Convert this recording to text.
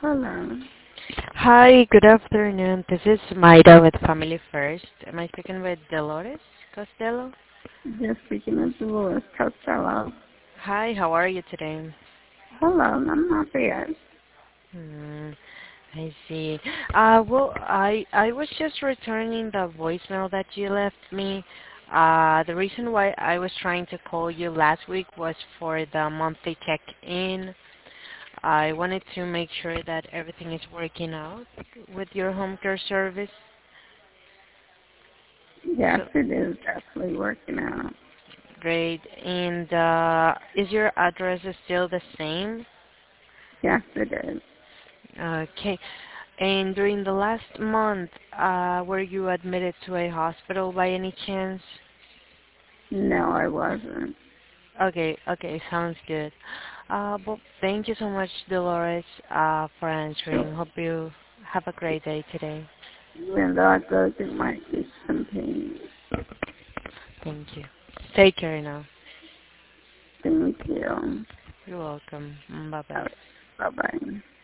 Hello. Hi, good afternoon. This is Maida with Family First. Am I speaking with Dolores Costello? Just speaking of Dolores Costello. Hi, how are you today? Hello, I'm not bad. Hmm, I see. I was just returning the voicemail that you left me. The reason why I was trying to call you last week was for the monthly check-in. I wanted to make sure that everything is working out with your home care service. Yes, So it is definitely working out. great. And is your address still the same? Yes, it is. Okay. And during the last month, were you admitted to a hospital by any chance? No, I wasn't. Okay, okay, sounds good. Well, thank you so much, Dolores, for answering. Hope you have a great day today. Even though I go through my some pain. Thank you. Take care now. Thank you. You're welcome. Bye-bye. Bye bye.